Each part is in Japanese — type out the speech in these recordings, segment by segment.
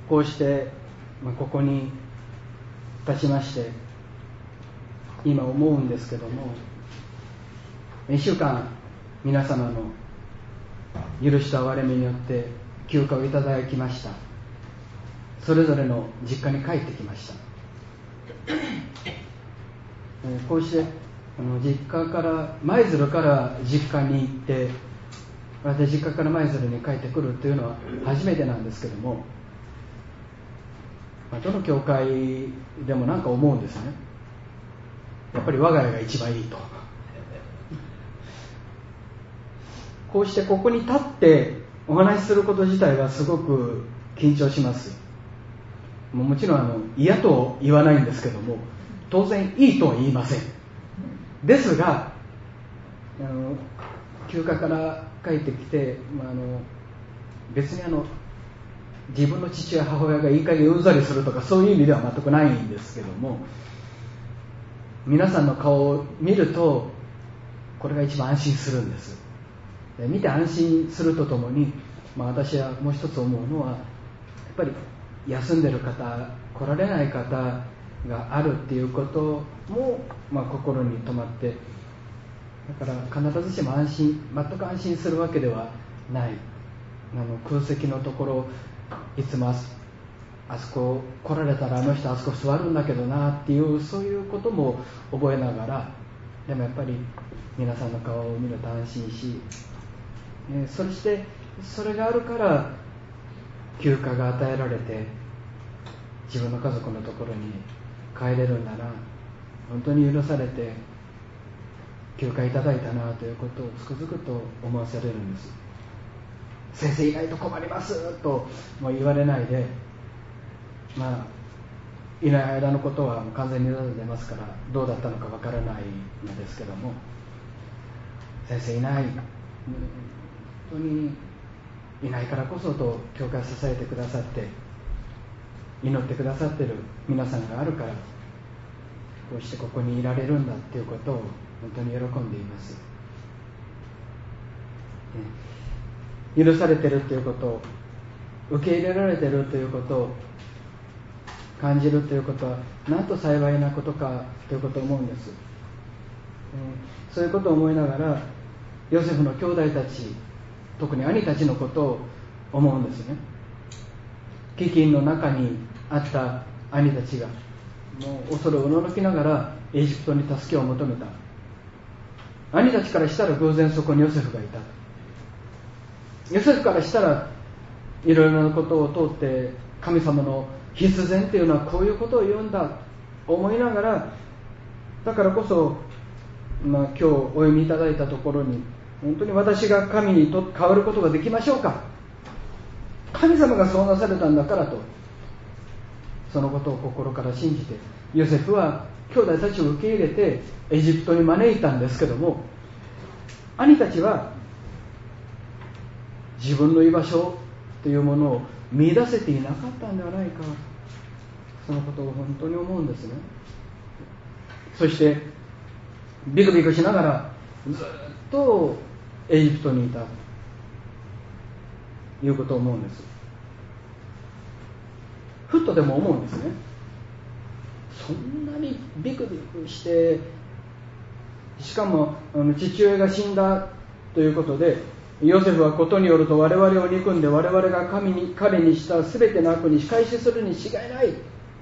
こうして、ここに立ちまして今思うんですけども、1週間皆様の許しと憐れみによって休暇をいただきました。それぞれの実家に帰ってきました。こうして実家から舞鶴から実家に行って、私実家から舞鶴に帰ってくるというのは初めてなんですけども、どの教会でもなんか思うんですね。やっぱり我が家が一番いいと。こうしてここに立ってお話しすること自体はすごく緊張します。もちろん嫌と言わないんですけども、当然いいとは言いません。ですが休暇から帰ってきて、別に自分の父親母親がいい加減うんざりするとかそういう意味では全くないんですけども、皆さんの顔を見るとこれが一番安心するんです。で見て安心するとともに、私はもう一つ思うのは、やっぱり休んでる方来られない方があるっていうことも、心に留まって、だから必ずしも全く安心するわけではない。空席のところいつもあそこ来られたらあの人あそこ座るんだけどなっていう、そういうことも覚えながら、でもやっぱり皆さんの顔を見ると安心し、そしてそれがあるから休暇が与えられて自分の家族のところに帰れるんだな、本当に許されて休暇いただいたなということをつくづくと思わされるんです。先生いないと困りますとも言われないで、いない間のことは完全に出ますからどうだったのかわからないのですけども、先生いない、本当にいないからこそと教会を支えてくださって祈ってくださっている皆さんがあるから、こうしてここにいられるんだということを本当に喜んでいます。許されているということを、受け入れられているということを感じるということはなんと幸いなことかということを思うんです。そういうことを思いながらヨセフの兄弟たち、特に兄たちのことを思うんですね。飢饉の中にあった兄たちがもう恐れをおののきながらエジプトに助けを求めた。兄たちからしたら偶然そこにヨセフがいた。ヨセフからしたらいろいろなことを通って神様の必然というのはこういうことを言うんだ思いながら、だからこそ、今日お読みいただいたところに、本当に私が神に変わることができましょうか、神様がそうなされたんだからと、そのことを心から信じてヨセフは兄弟たちを受け入れてエジプトに招いたんですけども、兄たちは自分の居場所というものを見出せていなかったんではないか、そのことを本当に思うんですね。そしてビクビクしながらずっとエジプトにいたということを思うんです。ふっとでも思うんですね。そんなにビクビクして、しかも父親が死んだということで、ヨセフはことによると我々を憎んで我々が彼にした全ての悪に仕返しするに違いない。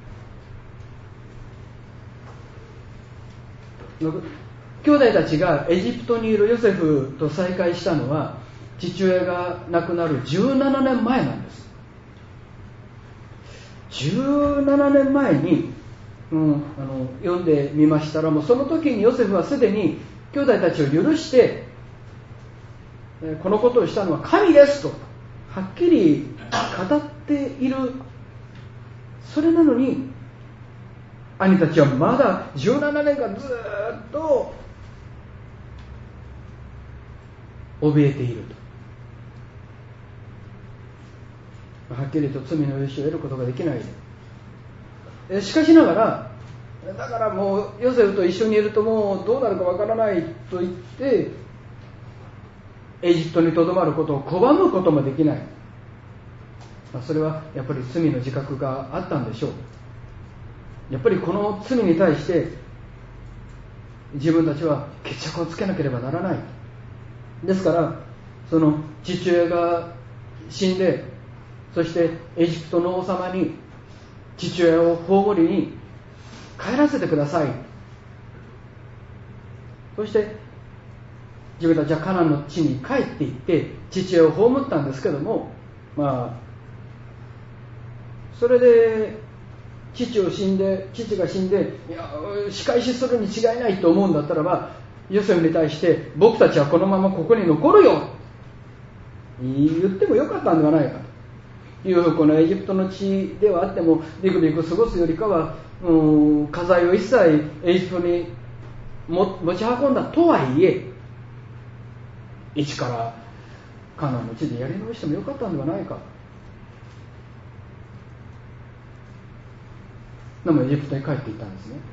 兄弟たちがエジプトにいるヨセフと再会したのは父親が亡くなる17年前なんです。17年前に、読んでみましたら、もうその時にヨセフはすでに兄弟たちを許してこのことをしたのは神ですとはっきり語っている。それなのに兄たちはまだ17年間ずっと怯えていると、はっきりと罪の許しを得ることができない。しかしながら、だからもうヨセフと一緒にいるともうどうなるかわからないと言ってエジプトにとどまることを拒むこともできない。 それはやっぱり罪の自覚があったんでしょう。やっぱりこの罪に対して自分たちは決着をつけなければならない。ですからその父親が死んで、そしてエジプトの王様に父親を葬りに帰らせてください。そして自分たちはカナンの地に帰っていって父親を葬ったんですけども、それで父が死んで、いや仕返しするに違いないと思うんだったらば、ヨセフに対して僕たちはこのままここに残るよ言ってもよかったんではないかという、このエジプトの地ではあってもビクビク過ごすよりかは、家財を一切エジプトに持ち運んだとはいえ、一からカナンの地でやり直してもよかったんではないか。でもエジプトに帰っていったんですね。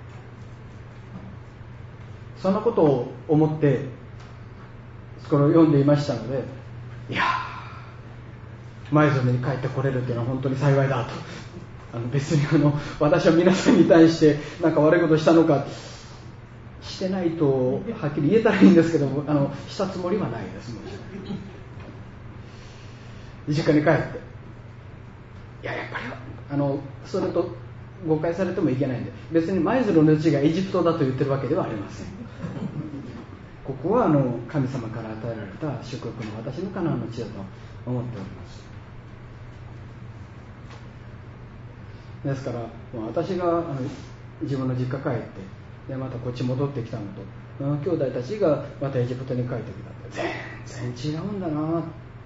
そんなことを思ってこれを読んでいましたので、いや舞鶴に帰ってこれるというのは本当に幸いだと。別に私は皆さんに対して何か悪いことしたのか、してないとはっきり言えたらいいんですけども、したつもりはないです。実家に帰って、やっぱりそれと誤解されてもいけないんで、別に舞鶴の地がエジプトだと言ってるわけではありません。ここは神様から与えられた祝福の私のカナンの地だと思っております。ですから私が自分の実家帰ってでまたこっち戻ってきたのと、兄弟たちがまたエジプトに帰ってきたって全然違うんだな。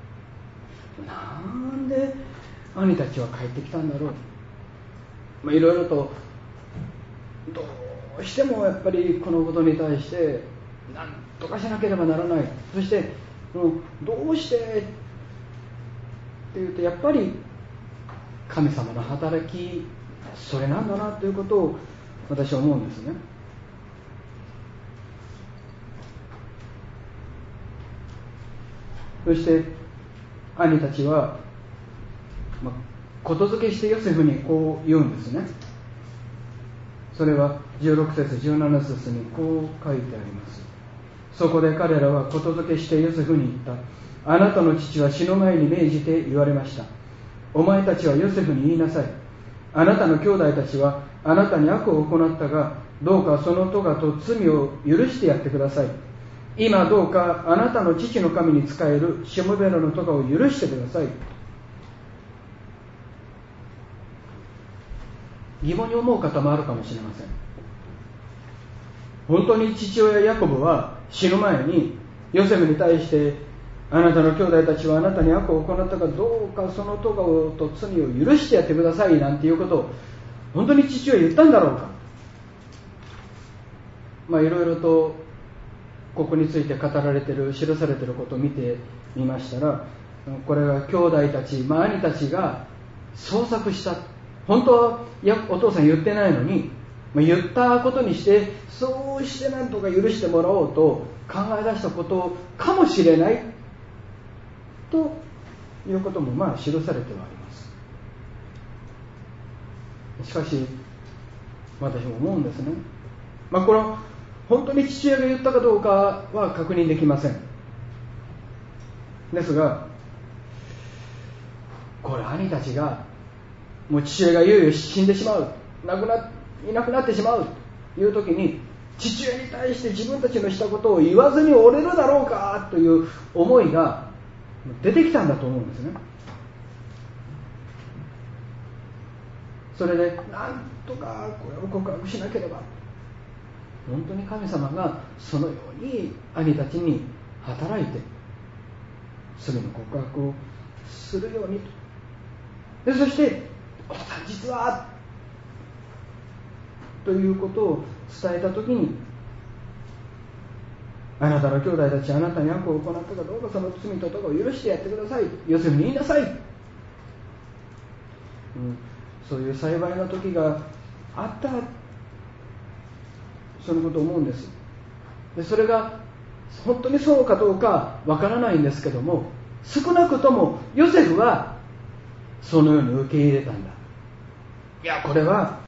なんで兄たちは帰ってきたんだろう。いろいろとどうしてもやっぱりこのことに対して何とかしなければならない。そしてどうしてっていうと、やっぱり神様の働き、それなんだなということを私は思うんですね。そして兄たちはことづけしてヨセフにこう言うんですね。それは16節17節にこう書いてあります。そこで彼らはことづけしてヨセフに言った。あなたの父は死の前に命じて言われました。お前たちはヨセフに言いなさい。あなたの兄弟たちはあなたに悪を行ったが、どうかその咎と罪を許してやってください。今どうかあなたの父の神に仕えるしもべらの咎を許してください。疑問に思う方もあるかもしれません。本当に父親ヤコブは死ぬ前にヨセフに対して、あなたの兄弟たちはあなたに悪を行ったが、どうかその咎と罪を許してやってくださいなんていうことを本当に父親は言ったんだろうか。いろいろとここについて語られている、記されていることを見てみましたら、これは兄弟たち、兄たちが創作した。本当はお父さん言ってないのに、言ったことにして、そうして何とか許してもらおうと考え出したことかもしれないということも記されてはあります。しかし私も思うんですね。これは本当に父親が言ったかどうかは確認できません。ですが、これ兄たちがもう父親がいよいよ死んでしまう、いなくなってしまうという時に、父親に対して自分たちのしたことを言わずに折れるだろうかという思いが出てきたんだと思うんですね。それでなんとかこれを告白しなければ、本当に神様がそのように兄たちに働いて罪の告白をするようにと。でそしてお父さん実はということを伝えたときに、あなたの兄弟たちあなたに悪を行ったかどうか、その罪と咎を許してやってください、ヨセフに言いなさい、そういう幸いな時があったそのことを思うんです。でそれが本当にそうかどうかわからないんですけども、少なくともヨセフはそのように受け入れたんだ。いや、これは